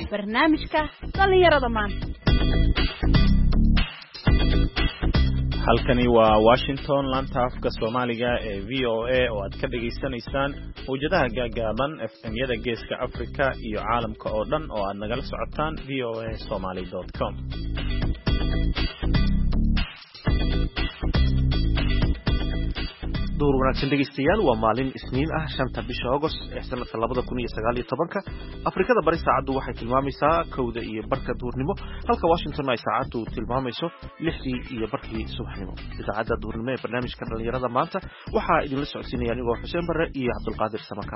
barnaamijka dhalinyarada maanta. halkani waa Washington laanta afka Soomaaliga ee VOA oo aad ka dhageysanaysaan wajadaha gaagaaban FM-yada Geeska Afrika iyo caalamka oo dhan oo aad nagala socotaan voasomali.com. door wanaagsan dhegeystayaal waa maalin Isniin ah 5 bisha August ee sanadka 2019 Afrikada bari saacadu waxay tilmaamaysaa 1 iyo barka duurnimo halka Washington ay saacadu tilmaamayso 6 iyo barkii subaxnimo idaacada duurnimo ee barnaamijka dhalinyarada maanta waxa idin la socodsiinaya anigoo Xuseen Barre iyo Cabdulqaadir Samaka.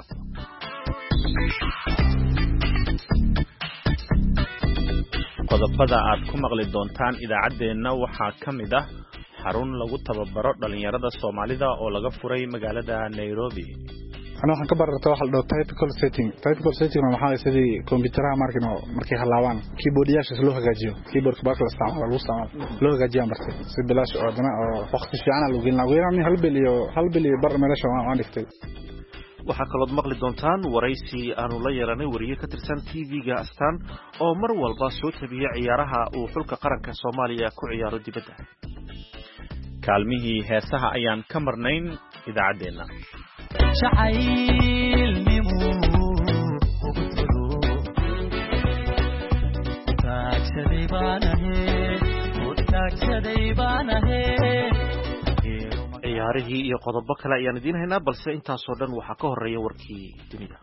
qodobada aad ku maqli doontaan idaacadeena waxaa kamid ah xarun lagu tababaro dhalinyarada Soomaalida oo laga furay magaalada Nairobi. waxaan ka bararto waxa la dhaho typical setting waxa sidii kombiyuutarada markay halaawaan keyboardyaasha loo hagaajiyo keyboardka baakala isticmaalo loo hagaajiyo martay si bilaash oo dana oo waqti fiican loo gelin lagu hal bil iyo bar meesha aan dhigtay. waxaa kaloo maqli doontaan waraysi aanu la yeelanay wariye ka tirsan TV-ga Astaan oo mar walba soo tabiya ciyaaraha uu xulka qaranka Soomaaliya ku ciyaaro dibadda. kaalmihii heesaha ayaan ka marnayn idaacadeena. ciyaarihii iyo qodobo kale ayaan idiin haynaa balse intaasoo dhan waxaa ka horeeya warkii dunida.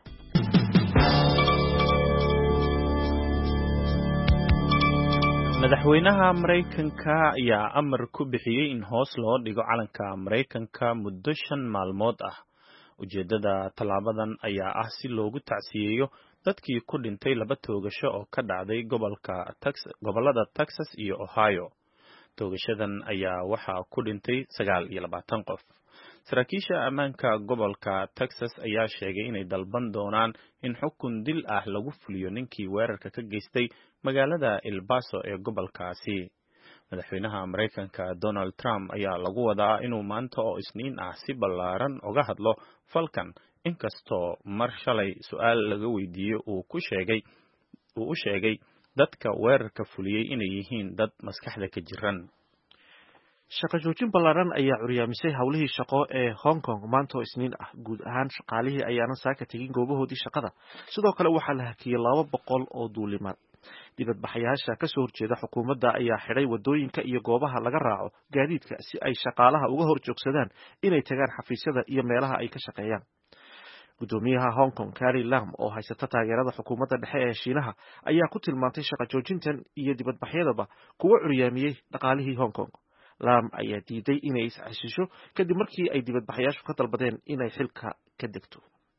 madaxweynaha Mareykanka ayaa amar ku bixiyay in hoos loo dhigo calanka Mareykanka muddo 5 maalmood ah. ujeedada talaabadan ayaa ah si loogu tacsiyeeyo dadkii ku dhintay 2 toogasho oo ka dhacday gobolada Texas iyo Ohio. toogashadan ayaa waxaa ku dhintay 29 qof. saraakiisha ammaanka gobolka Texas ayaa sheegay inay dalban doonaan in xukun dil ah lagu fuliyo ninkii weerarka ka geystay magaalada El Paso ee gobolkaasi. madaxweynaha Mareykanka Donald Trump ayaa lagu wadaa inuu maanta oo Isniin ah si ballaaran uga hadlo falkan, inkastoo mar shalay su'aal laga weydiiyay uu u sheegay dadka weerarka fuliyay inay yihiin dad maskaxda ka jiran. shaqo joojin ballaaran ayaa curyaamisay hawlihii shaqo ee Hong Kong maanta oo Isniin ah. guud ahaan shaqaalihii ayaana saaka tegin goobahoodii shaqada. sidoo kale waxaa la hakiyay 200 oo duulimaad. dibadbaxayaasha ka soo horjeeda xukuumadda ayaa xidhay wadooyinka iyo goobaha laga raaco gaadiidka si ay shaqaalaha uga horjoogsadaan inay tagaan xafiisyada iyo meelaha ay ka shaqeeyaan. gudoomiyaha Hong Kong Carrie Lam oo haysata taageerada xukuumadda dhexe ee Shiinaha ayaa ku tilmaantay shaqo joojintan iyo dibadbaxyadaba kuwa curyaamiyay dhaqaalihii Hong Kong. Lam ayaa diiday inay is-xasisho kadib markii ay dibadbaxayaashu ka dalbadeen inay xilka ka degto.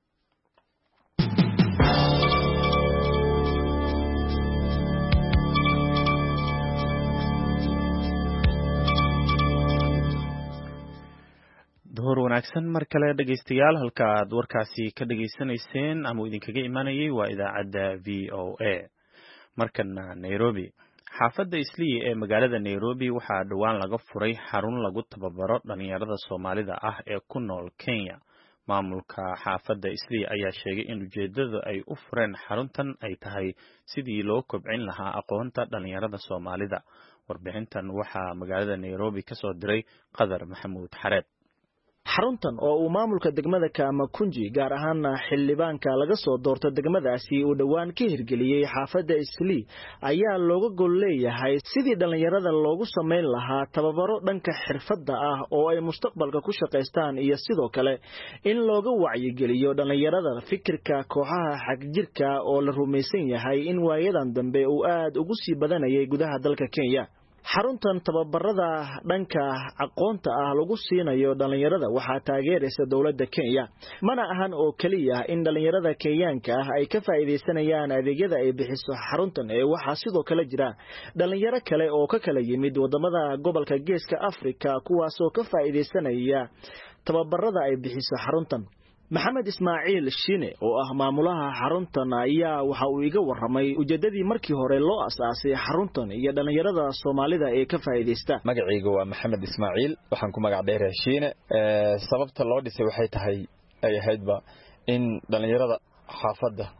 door wanaagsan mar kale dhageystayaal, halka aad warkaasi ka dhageysanayseen ama idinkaga imanayay waa idaacadda VOA. markana Nairobi. xaafadda Islii ee magaalada Nairobi waxaa dhawaan laga furay xarun lagu tababaro dhalinyarada Soomaalida ah ee ku nool Kenya. maamulka xaafadda Islii ayaa sheegay in ujeedada ay u fureen xaruntan ay tahay sidii loo kobcin lahaa aqoonta dhalinyarada Soomaalida. warbixintan waxaa magaalada Nairobi ka soo diray Qadar Maxamuud Xareed. xaruntan oo uu maamulka degmada Kamakunji gaar ahaan xildhibaanka laga soo doorto degmadaasi uu dhawaan ka hirgeliyay xaafadda Islii ayaa looga gol leeyahay sidii dhalinyarada loogu sameyn lahaa tababaro dhanka xirfadda ah oo ay mustaqbalka ku shaqeystaan iyo sidoo kale in looga wacyigeliyo dhalinyarada fikirka kooxaha xagjirka oo la rumaysan yahay in waayadan dambe uu aad ugu sii badanayay gudaha dalka Kenya. xaruntan tababarada dhanka aqoonta ah lagu siinayo dhalinyarada waxaa taageeraysa dawladda Kenya. mana ahan oo kaliya in dhalinyarada Kenyaanka ah ay ka faa'iideysanayaan adeegyada ay bixiso xaruntan ee waxaa sidoo kale jira dhalinyaro kale oo ka kala yimid wadamada gobolka Geeska Afrika kuwaas oo ka faa'iideysanaya tababarada ay bixiso xaruntan. Maxamed Ismaaciil Shine oo ah maamulaha xaruntan ayaa waxa uu iga waramay ujeedadii markii hore loo asaasay xaruntan iyo dhalinyarada Soomaalida ee ka faa'iideysta. magacaygu waa Maxamed Ismaaciil, waxaan ku magac dheerahay Shine. sababta loo dhisay waxay tahay ay ahaydba in dhalinyarada xaafadda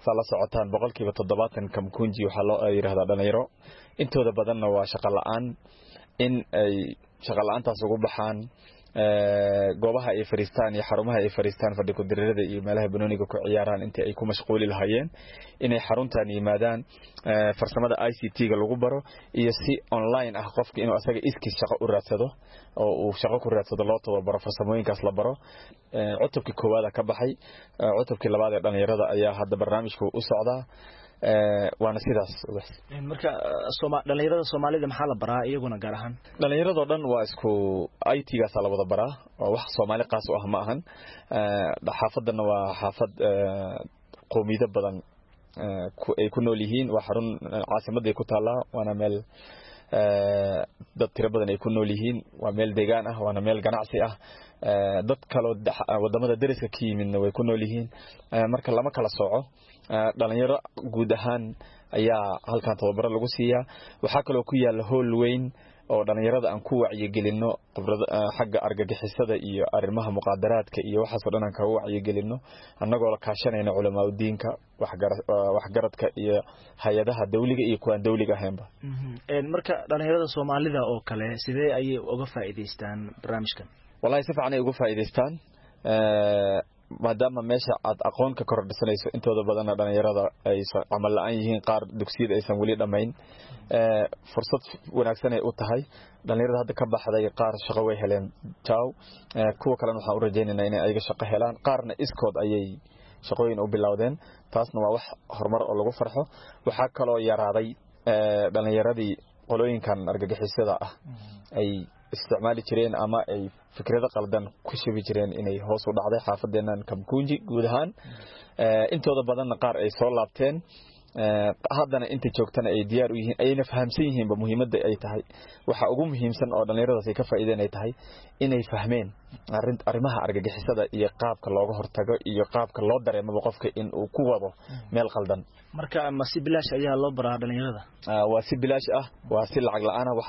sala socotaan boqolkiiba 70 Kamkunji waxa loo yiraahdaa dhalinyaro intooda badanna waa shaqo la'aan in ay shaqo la'aantaas ugu baxaan goobaha ay fariistaan iyo xarumaha ay fariistaan fadhi ku dirirada iyo meelaha banooniga ku ciyaaraan intii ay ku mashquuli lahaayeen inay xaruntan yimaadaan farsamada ICT-ga lagu baro iyo si online ah qofka inuu asaga iskiis shaqo u raadsado oo uu shaqo ku raadsado loo tababaro farsamooyinkaas la baro cutubkii koowaad ka baxay cutubkii labaad ee dhalinyarada ayaa hadda barnaamijku u socdaa waana sidaas marka dhalinyarada Soomaalida maxaa la baraa iyaguna gaar ahaan dhalinyarada dhan waa isku IT-gaas la wada baraa oo wax Soomaali qaas u ah ma ahan xaafadana waa xaafad qoomiyado badan ay ku nool yihiin waa xarun caasimadda ay ku taala waana meel dad tiro badan ay ku nool yihiin waa meel deegaan ah waana meel ganacsi ah dad kale wadamada dariska ka yimidna way ku nool yihiin marka lama kala sooco dhalinyaro guud ahaan ayaa halkan tababaro lagu siiyaa waxa kale oo ku yaala hool weyn oo dhalinyarada aan ku wacyi gelino khibrada xagga argagixisada iyo arrimaha muqaadaraadka iyo waxaas oo dhan aan ka wacyi gelino annagoo la kaashanayna culimada diinka waxgaradka iyo hay'adaha dawliga iyo kuwa dawliga ahaynba marka dhalinyarada Soomaalida oo kale sidee ay uga faa'iideystaan barnaamijkan wallahi si fiican ay uga faa'iideystaan maadaama meesha aad aqoon ka kordhisanayso intooda badan dhalinyarada ay amal la'aan yihiin qaar dugsiyada aysan wali dhamayn fursad wanaagsan ay u tahay dhalinyarada hadda ka baxday qaar shaqo way heleen kuwa kale waxaan u rajaynaynaa inay ayaga shaqo helaan qaarna iskood ayay shaqooyin u bilowdeen taasna waa wax horumar oo lagu farxo waxa kale oo yaraaday dhalinyaradii qolooyinkan argagixisada ah ay isticmaali jireen ama ay fikrado qaldan ku shabi jireen inay hoos u dhacday xaafadeenan Kamkunji guud ahaan intooda badan qaar ay soo laabteen haddana inta joogtana ay diyaar u yihiin ayna fahamsan yihiin muhiimadda ay tahay waxa ugu muhiimsan oo dhalinyarada ay ka faa'iideen ay tahay inay fahmeen arrimaha argagixisada iyo qaabka looga hortago iyo qaabka loo dareemo qofka in uu ku wado meel qaldan marka ma si bilaash ayaa loo baraa dhalinyarada waa si bilaash ah waa si lacag la'aan ah wax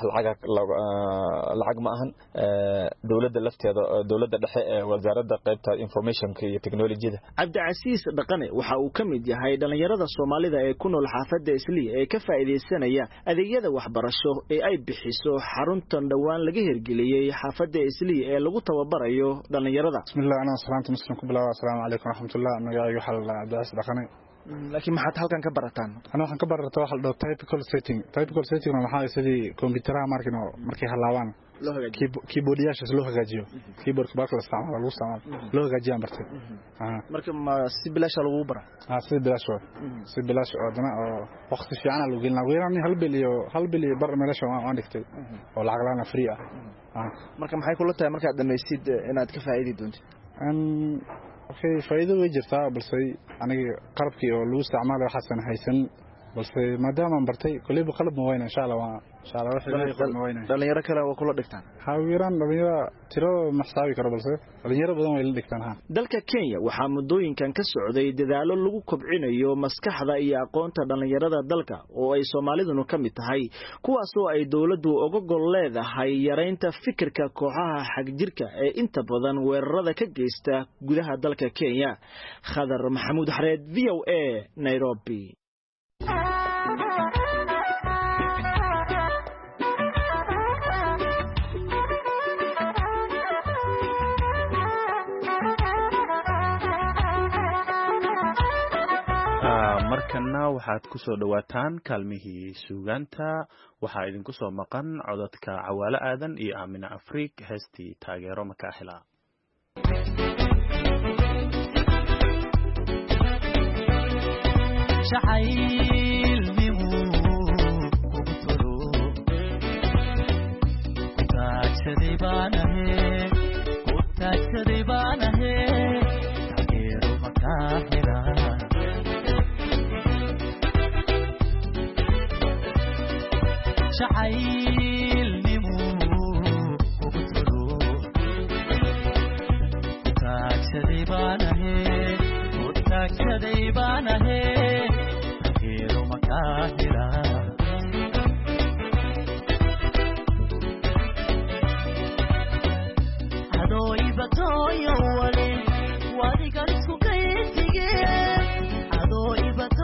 lacag ma ahan dawladda lafteeda dawladda dhexe ee wasaaradda qaybta informationka iyo technology-da Cabdicasiis Dhaqane waxa uu kamid yahay dhalinyarada Soomaalida ee ku nool xaafadda Islii ee ka faa'iideysanaya adeegyada waxbarasho ee ay bixiso xaruntan dhawaan laga hirgeliyay xaafadda Islii ee lagu tababarayo dhalinyarada bismillaah ana salaanta muslim ku bilaw assalaamu alaykum warahmatullaah magacaygu waxa la Cabdicasiis Dhaqane laakiin maxaad halkan ka barataan ana waxaan ka barataa waxa la dhaho typical setting waxa sidii kombiyuutarada markay halaawaan keyboardyaasha loo hagaajiyo keyboardka baakala isticmaalo lagu isticmaalo loo hagaajiyo bartay marka ma si bilaash lagu baraa si bilaash oo dana oo waqti fiican lagu gelina weeraan hal bil iyo bar meelasha aan dhigtay oo lacag la'aan free ah marka maxay kula tahay markaad dhamaysid inaad ka faa'iidi doonto okay faa'iido way jirtaa balse aniga qalabkii oo lagu isticmaalo xasan haysan balse maadaama aan bartay kulliba qalab ma wayna insha Allah wixii ma wayna dhalinyaro kale oo kula dhigtaan hawiraan dhalinyaro tiro ma xisaabi karo balse dhalinyaro badan way la dhigtaan dalka Kenya waxaa muddooyinkan ka socday dadaalo lagu kobcinayo maskaxda iyo aqoonta dhalinyarada dalka oo ay Soomaaliduna ka mid tahay kuwaas oo ay dawladdu uga gol leedahay yareynta fikirka kooxaha xagjirka ee inta badan weerarada ka geysta gudaha dalka Kenya Khadar Maxamuud Xareed VOA Nairobi markana waxaad ku soo dhawaataan kaalmihii suugaanta waxaa idinku soo maqan codadka Cawaale Aadan iyo Aamina Afriik heestii taageero makaaxila Adoo iba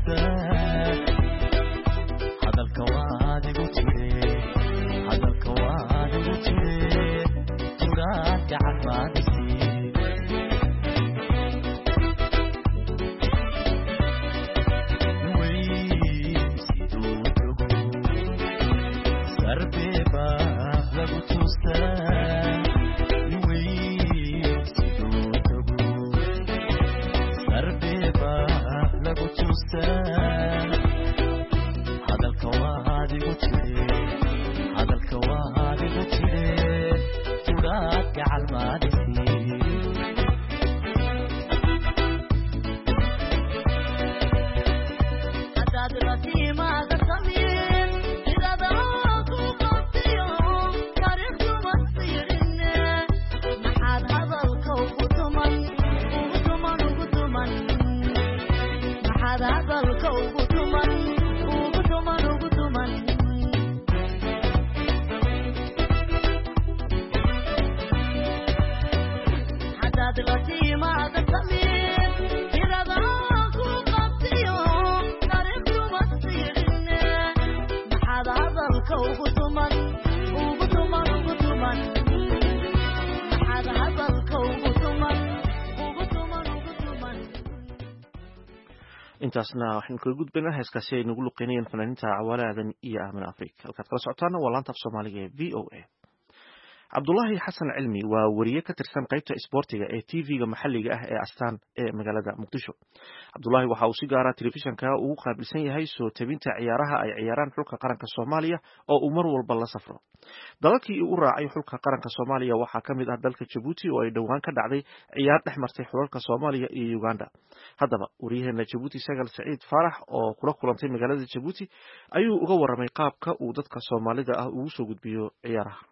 intaasna waxaan kaga gudbaynaa heeskaasi ay nagu luqeynayeen fanaaniinta Cawaale Aadan iyo Aamin Afrika halkaad kala socotaana waa laanta af Soomaaliga ee VOA. Cabdullaahi Xasan Cilmi waa wariye ka tirsan qaybta isboortiga ee TV-ga maxalliga ah ee Astaan ee magaalada Muqdisho. Cabdullaahi waxa uu si gaar ah telefishanka ugu qaabilsan yahay soo tabinta ciyaaraha ay ciyaaraan xulka qaranka Soomaaliya oo uu mar walba la safro. Dalkii uu raacay xulka qaranka Soomaaliya waxaa ka mid ah dalka Djibouti oo ay dhawaan ka dhacday ciyaar dhex martay xulalka Soomaaliya iyo Uganda. Haddaba wariyaheena Djibouti Sagal Saciid Faarax oo kula kulantay magaalada Djibouti ayuu uga warramay qaabka uu dadka Soomaalida ah ugu soo gudbiyo ciyaaraha.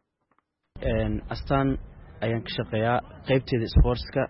Astaan ayaan ka shaqeeyaa qaybteeda sportska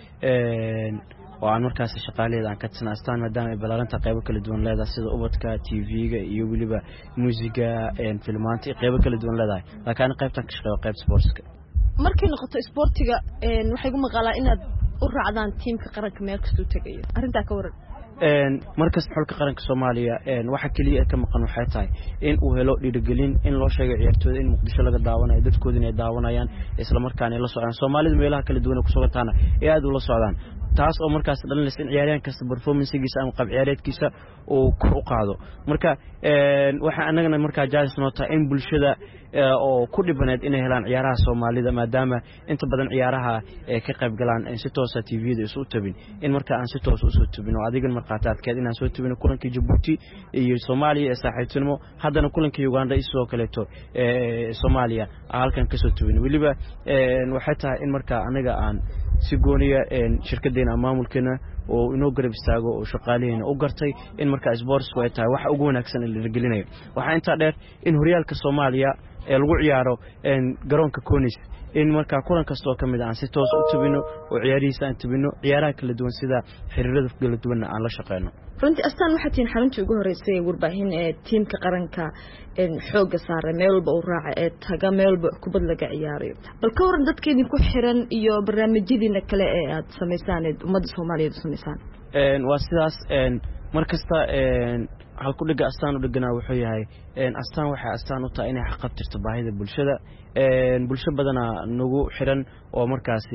oo aan markaas shaqaaleeda aan ka tirsan Astaan maadaama ay balaarinta qaybo kala duwan leedahay sida ubadka TV-ga iyo waliba muusiga filmaanta iyo qaybo kala duwan leedahay laakiin qaybtan ka shaqeeyo qayb sportska markay noqoto sportiga waxay ugu maqaalaa inaad u raacdaan teamka qaranka meel kasta tagayo arinta ka waran markas xulka qaranka Soomaaliya waxa kaliya ka maqan waxay tahay in uu helo dhiirigelin in loo sheego ciyaartooyda in Muqdisho laga daawanayo dadkooda inay daawanayaan isla markaana la socdaan Soomaalida meelaha kala duwan ku sugataana ee aad u la socdaan taas oo markaas dhalinaysa in ciyaaryahan kasta performance-giisa ama qab ciyaareedkiisa uu kor u qaado marka waxa anagana marka jaalis noota in bulshada oo ku dhibaneed inay helaan ciyaaraha Soomaalida maadaama inta badan ciyaaraha ka qayb galaan si toos ah TV-da isu tabin in marka aan si toos u soo tabin oo adiga marqaataadkeed inaan soo tabin kulanka Djibouti iyo Soomaaliya ee saaxiibtinimo haddana kulanka Uganda isoo kaleeto Soomaaliya halkan ka soo tabin waliba waxay tahay in marka anaga aan si gooniya shirkadeena maamulkeena oo inoo garab istaago oo shaqaaleena u gartay in marka sports way tahay wax ugu wanaagsan in la gelinayo waxa inta dheer in horyaalka Soomaaliya ee lagu ciyaaro garoonka Konis in marka kulan kasto kamid aan si toos u tabino oo ciyaarihiisa aan tabino ciyaaraha kala duwan sida xiriirada kala duwan aan la shaqeyno runtii Astaan waxa tiin xaruntii ugu horeysay warbaahin ee teamka qaranka xooga saaray meel walba uu raacay ee taga meel walba kubad laga ciyaarayo bal ka waran dadkeedii ku xiran iyo barnaamijyadiina kale ee aad sameysaan ummadda Soomaaliyeed sameysaan waa sidaas markasta halku dhiga Astaan u dhiganaa wuxuu yahay Astaan waxa Astaan u tahay inay xaqabtirto baahida bulshada bulsho badana nagu xiran oo markaasi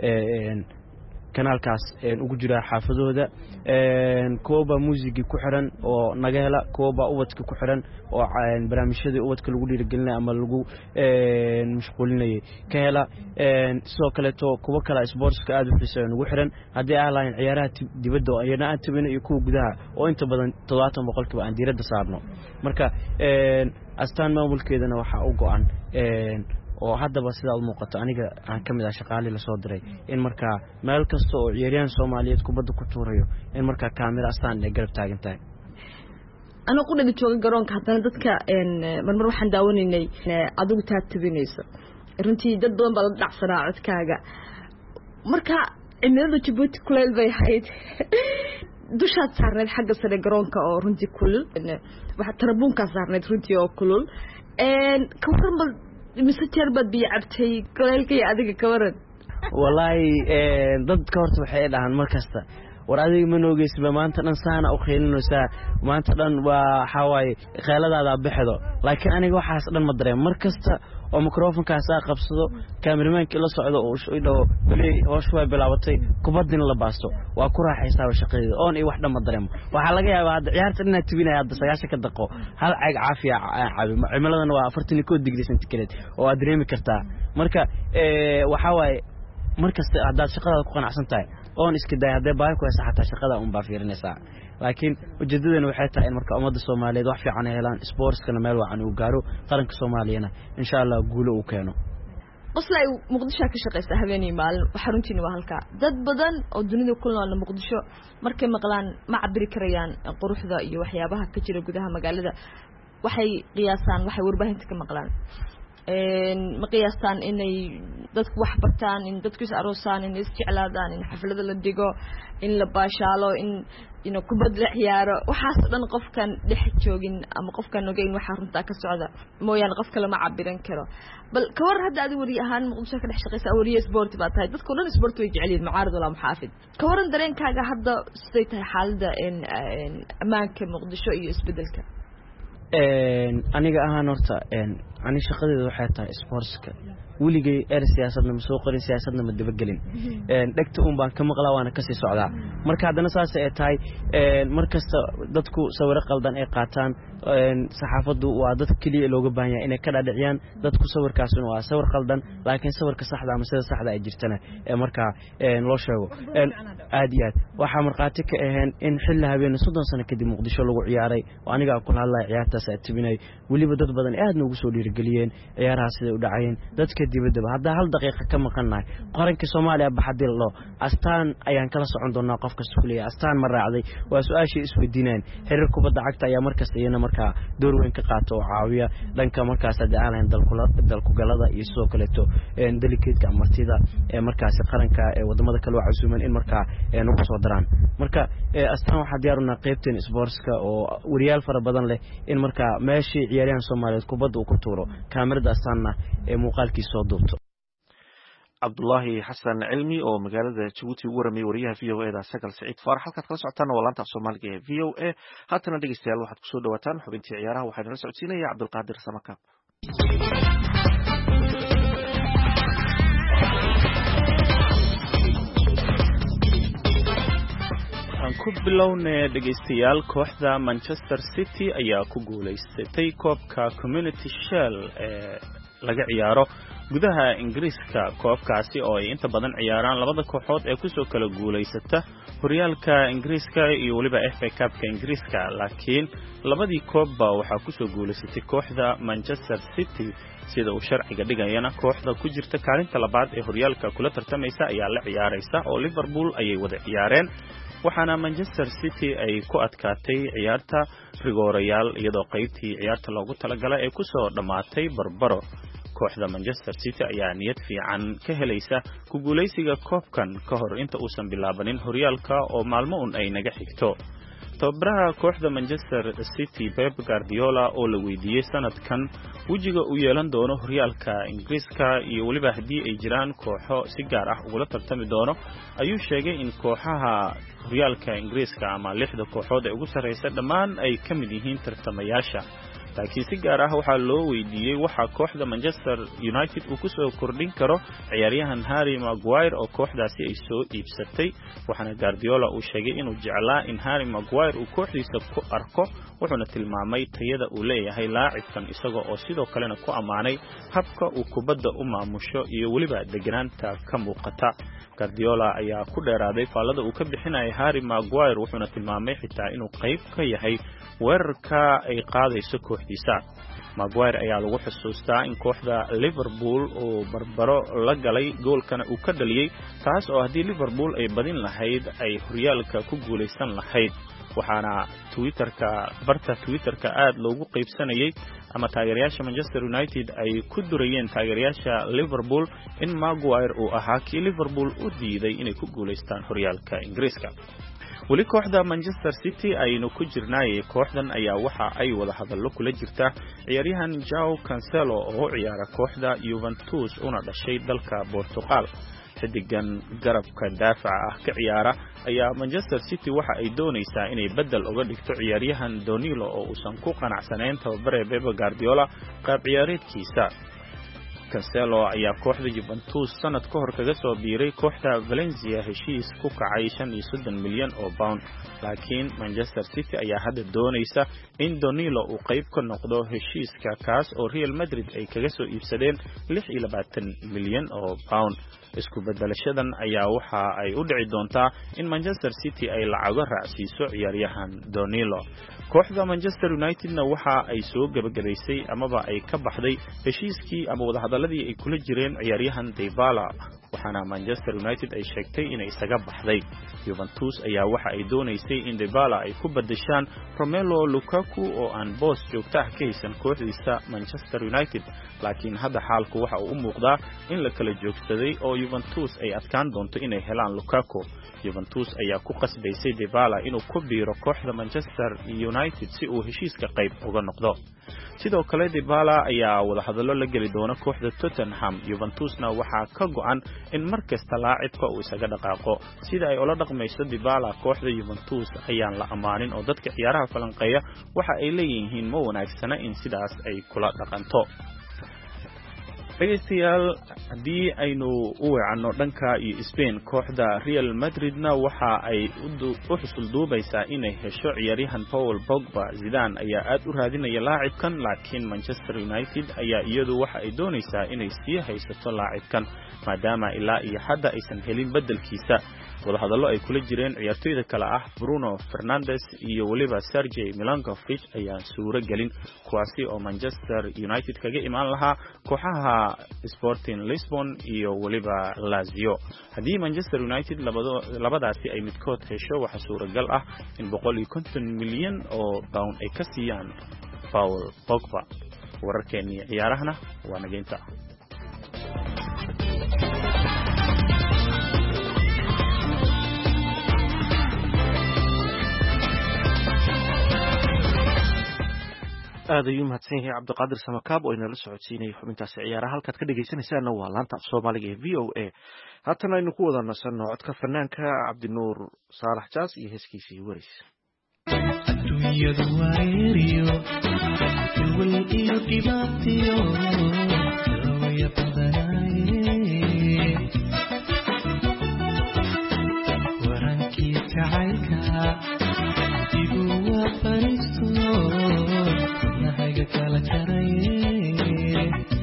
kanaalkaas ugu jira xaafadooda kooba muusiga ku xiran oo naga hela kooba ubadka ku xiran oo barnaamijyada ubadka lagu dhiirigelinayo ama lagu mashquulinayo ka hela sidoo kale to kuwa kala sportska aad u xiiseeyo nagu xiran hadii ay lahayn ciyaaraha dibadda oo ayna aan tabino iyo kuwa gudaha oo inta badan 70% aan diiradda saarno marka Astaan maamulkeedana waxa u go'an oo haddaba sida u muuqato aniga aan kamid ah shaqaale la soo diray in marka meel kasta oo ciyaaryahan Soomaaliyeed kubadda ku tuurayo in marka kaamira Astaan ay garab taagan tahay ana ku dhigi jooga garoonka haddana dadka marmar waxaan daawanaynay adigu taabinayso runtii dad badan baa la dhacsanaa codkaaga marka cimilada Djibouti kuleel bay ahayd dushaad saarneed xagga sare garoonka oo runtii kulul waxa tarabuunka saarneed runtii oo kulul ka waran mise terbad biyo cabtay kuleelka iyo adiga ka waran wallahi dad ka horta waxay dhahan markasta war adiga ma noogeysba maanta dhan saana u qeylinaysaa maanta dhan waa xawaaye qeyladaada bixdo laakiin aniga waxaas dhan ma dareemo markasta oo microfonkaas qabsado cameramanka la socdo oo u dhaw bali hoosh way bilaabatay kubadin la baasto waa ku raaxaysaa shaqadeeda oon ay wax dhama dareemo waxa laga yaabaa hadda ciyaarta inaad tibinaya hadda 9 daqiiqo hal caag caafiya cimiladana waa 41 degree centigrade oo aad dareemi kartaa marka waxa waaye markasta hadaad shaqada ku qanacsan tahay oon iska day haday baa ku haysa xataa shaqada un baa fiirinaysaa laakiin ujeedadana waxay tahay in marka ummadda Soomaaliyeed wax fiican ay helaan sportskana meel wacan uu gaaro qaranka Soomaaliyeena insha Allah guulo uu keeno qoslay Muqdisho ka shaqeysta habeenii maalin waxa runtii waa halka dad badan oo dunida ku nool Muqdisho markay maqlaan ma cabiri karayaan quruxda iyo waxyaabaha ka jira gudaha magaalada waxay qiyaasaan waxay warbaahinta ka maqlaan ma qiyaastaan inay dadku wax bartaan in dadku is aroosaan in is jeclaadaan in xaflada la digo in la baashaalo in kubad la ciyaaro waxaas dhan qofkan dhex joogin ama qofkan ogeyn waxa runta ka socda mooyaan qof kale ma cabiran karo bal ka war hadda adigu wari ahaan Muqdisho ka dhex shaqeysa wariye sport baa tahay dadku dhan sport way jeceliin mucaarad wala muxaafid ka waran dareenkaaga hadda sidee tahay xaaladda amaanka Muqdisho iyo isbedelka aniga ahaan horta ani shaqadeedu waxay tahay sportska weligay siyaasadna ma soo qorin siyaasadna ma dabagelin dhagta baan ka maqlaa waana ka sii socdaa marka hadana saas ay tahay markasta dadku sawir qaldan ay qaataan saxaafadu waa dad kaliya looga baahan yahay inay ka dhadhiciyaan dadku sawirkaasuna waa sawir qaldan laakiin sawirka saxda ama sida saxda ay jirtana marka loo sheego aad iyo aad waxa marqaati ka ahayn in xilli habeen 30 sano kadib Muqdisho lagu ciyaaray oo aniga ku hadlay ciyaartaas ay tibinay waliba dad badan aad noogu soo dhiirigeliyeen ciyaaraha sida u dhacayeen dadka dibadda hadda hal daqiiqo ka maqanaay qaranka Soomaaliya baxadil loo astaan ayaan kala socon doonaa qof kasta kulliya astaan ma raacday waa su'aashii isweydiineen xiriir kubadda cagta ayaa markaas iyana marka door weyn ka qaato oo caawiya dhanka markaas aan dalku galada iyo soo kaleeto delicate martida markaas qaranka wadamada kale waa casuuman in marka ugu soo daraan marka astaan waxa diyaaruna qaybteen sportska oo wariyaal fara badan leh in marka meeshii ciyaaryahan Soomaaliyeed kubadda uu ku tuuro kaamirada astaanna muuqaalkiisa soo duubto Abdullahi Xasan Cilmi oo magaalada Djibouti ugu waramay wariyaha VOA-da Sagal Saciid Faarax halkaad kala socotaan waa laanta Soomaaliga ee VOA haatana dhegeystayaal waxaad ku soo dhawaataan xubintii ciyaaraha waxaana la socodsiinaya Cabdulqaadir Samakaab ku bilownay dhageystayaal kooxda Manchester City ayaa ku guuleysatay koobka Community Shield ee laga ciyaaro gudaha Ingiriiska koobkaasi oo ay inta badan ciyaaraan labada kooxood ee ku soo kala guuleysata horyaalka Ingiriiska iyo waliba FA Cup-ka Ingiriiska laakiin labadii koobba waxa ku soo guuleysatay kooxda Manchester City sida uu sharciga dhigayana kooxda ku jirta kaalinta labaad ee horyaalka kula tartamaysa ayaa la ciyaaraysa oo Liverpool ayay wada ciyaareen waxaana Manchester City ay ku adkaatay ciyaarta rigoorayaal iyadoo qaybtii ciyaarta loogu talagalay ay ku soo dhamaatay barbaro kooxda Manchester City ayaa niyad fiican ka helaysa ku guuleysiga koobkan ka hor inta uusan bilaabanin horyaalka oo maalmo ay naga xigto tababaraha kooxda Manchester City Pep Guardiola oo la weydiiyay sanadkan wajiga uu yeelan doono horyaalka Ingiriiska iyo waliba hadii ay jiraan kooxo si gaar ah uga tartami doono ayuu sheegay in kooxaha horyaalka Ingiriiska ama 6 kooxood ee ugu sareysa dhammaan ay ka mid yihiin tartamayaasha laakiin si gaar ah waxa loo weydiiyay waxa kooxda Manchester United uu ku soo kordhin karo ciyaaryahan Harry Maguire oo kooxdaasi ay soo iibsatay waxaana Guardiola uu sheegay inuu jeclaa in Harry Maguire uu kooxdiisa ku arko wuxuuna tilmaamay tayada uu leeyahay laacibkan isagoo oo sidoo kalena ku amaanay habka uu kubadda u maamusho iyo waliba deganaanta ka muuqata Guardiola ayaa ku dheeraaday faallada uu ka bixinay Harry Maguire wuxuuna tilmaamay xitaa inuu qayb ka yahay weerarka ay qaadayso kooxdiisa Maguire ayaa lagu xusuustaa in kooxda Liverpool oo barbaro la galay goolkana uu ka dhaliyay taas oo hadii Liverpool ay badin lahayd ay horyaalka ku guuleysan lahayd waxaana Twitterka aad loogu qaybsanayay ama taageerayaasha Manchester United ay ku durayeen taageerayaasha Liverpool in Maguire uu ahaa kii Liverpool u diiday inay ku guuleystaan horyaalka Ingiriiska wali kooxda Manchester City aynu ku jirnay kooxdan ayaa waxa ay wada hadallo kula jirta ciyaaryahan Joao Cancelo oo ciyaara kooxda Juventus una dhashay dalka Portugal xidigan garabka daafaca ah ka ciyaara ayaa Manchester City waxa ay doonaysaa inay bedel uga dhigto ciyaaryahan Danilo oo uusan ku qanacsanayn tababare Pep Guardiola qaab ciyaareedkiisa. Cancelo ayaa kooxda Juventus sanad ka hor kaga soo biiray kooxda Valencia heshiis ku kacay 35 milyan oo pound, laakiin Manchester City ayaa hadda doonaysa in Danilo uu qayb ka noqdo heshiiska kaas oo Real Madrid ay kaga soo iibsadeen 26 milyan oo pound. Isku bedelashadan ayaa waxa ay u dhici doontaa in Manchester City ay lacago raacsiiso ciyaaryahan Danilo. Kooxda Manchester United-na waxa ay soo gabagabaysay amaba ay ka baxday heshiiskii ama wadahadaladii ay kula jireen ciyaaryahan Dybala, waxaana Manchester United ay sheegtay inay isaga baxday. Juventus ayaa waxa ay doonaysay in Dybala ay ku bedeshaan Romelu Lukaku oo aan boos joogto ah ka haysan kooxdiisa Manchester United, laakiin hadda xaalku waxa uu u muuqdaa in la kala joogsaday oo Juventus ay adkaan doonto inay helaan Lukaku. Juventus ayaa ku qasbaysay Dybala inuu ku biiro kooxda Manchester United si uu heshiiska qayb uga noqdo. Sidoo kale Dybala ayaa wadahadalo la geli doona kooxda Tottenham. Juventusna waxaa ka go'an in markasta laacibka uu isaga dhaqaaqo. Sida ay ula dhaqmayso Dybala kooxda Juventus ayaan la amaanin oo dadka ciyaaraha falanqeeya waxa ay leeyihiin ma wanaagsana in sidaas ay kula dhaqanto. dhegeystayaal haddii aynu u weecanno dhanka iyo Spain, kooxda Real Madridna waxa ay u xusul duubaysaa inay hesho ciyaaryahan Paul Pogba. Zidane ayaa aad u raadinaya laacibkan, laakiin Manchester United ayaa iyadu waxa ay doonaysaa inay sii haysato laacibkan maadaama ilaa iyo hadda aysan helin bedelkiisa. wadahadallo ay kula jireen ciyaartoyda kale ah Bruno Fernandes iyo waliba Sergej Milinkovic ayaan suuro gelin, kuwaasi oo Manchester United kaga imaan lahaa kooxaha Sporting Lisbon iyo waliba Lazio. haddii Manchester United labadaasi ay midkood hesho waxa suuragal ah in 150 milyan oo pound ay ka siiyaan Paul Pogba. wararkeennii ciyaarahana waa nageynta. aad ayuu mahadsan yahay Cabdiqaadir Samakaab oo inala socodsiinay xubintaasi ciyaaraha. halkaad ka dhageysanaysaana waa laanta af Soomaaliga ee VOA. haatan aynu ku wada nasanno codka fanaanka Cabdinuur Saalax Jaas iyo heeskiisii Waris. adduunyadu wareeriyo wal iyo dhibaatiyo lawaya badanaaye warankii jacaylka igu waa fariisto nahaga kala jaraye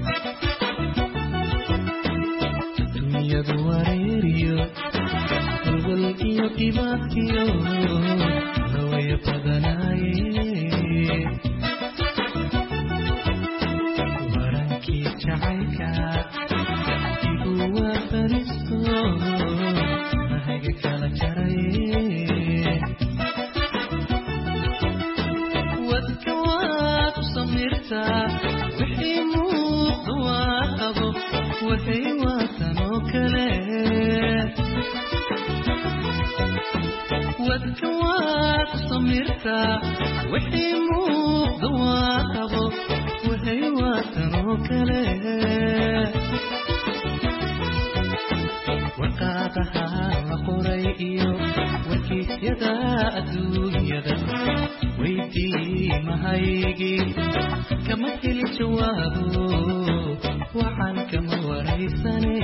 adduunyadu wareeriyo wal iyo dhibaatiyo lawaya badanaaye warankii jacaylka igu waa fariisto nahaga kala jaraye wadka waad u samirtaa wixii muuqda waa qabo waxay waatan oo kale wadka waad u samirtaa wixii muuqda waa qabo waxay waatan oo kale warqaadaha la qoray iyo warkiisyada adduunyada weydii mahaygii kama heli jawaabo waxaan kama waraysane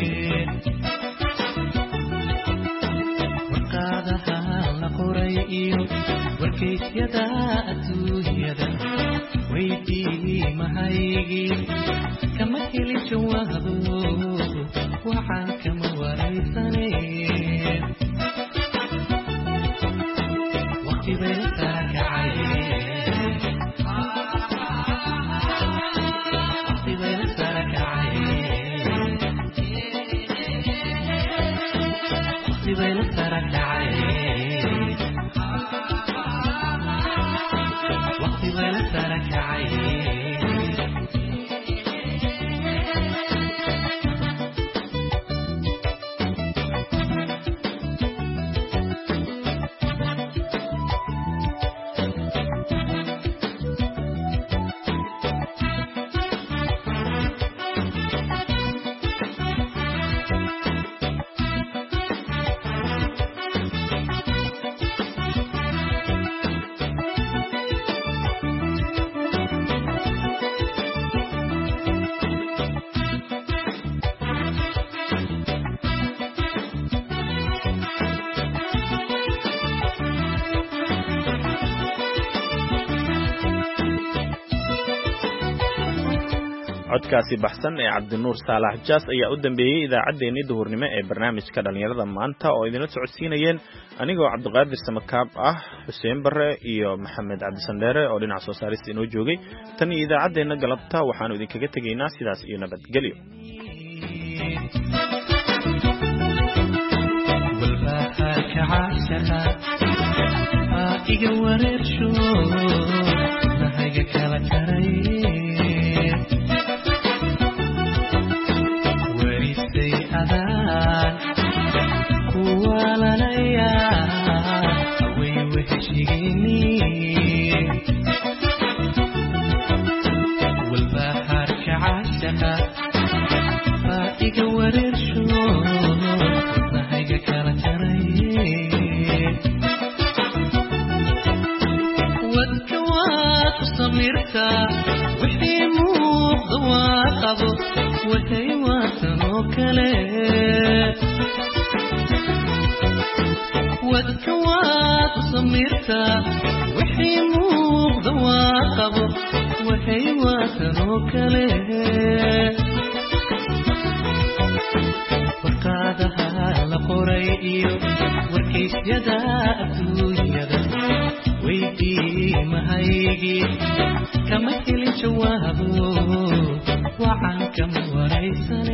warqaadaha la qoray iyo warkiisyada adduunyada weydii mahaygii kama heli jawaabo waxaan kama waraysane waqti bay la sarakacay waqti bay la sarakacay waqti bay la sarakacay waqti bay la sarakacay codkaasi baxsan ee Cabdinuur Saalax Jaas ayaa u dambeeyay idaacadeennii duhurnimo ee barnaamijka dhalinyarada maanta oo idinla socodsiinayeen anigoo Cabdiqaadir Samakaab ah Xuseen Barre iyo Maxamed Cabdisandeere oo dhinaca soo saarista inoo joogay tan iyo idaacadeena galabta waxaanu idinkaga tegaynaa sidaas iyo nabadgelyo kama helin jawaabo waxaan kama waraysan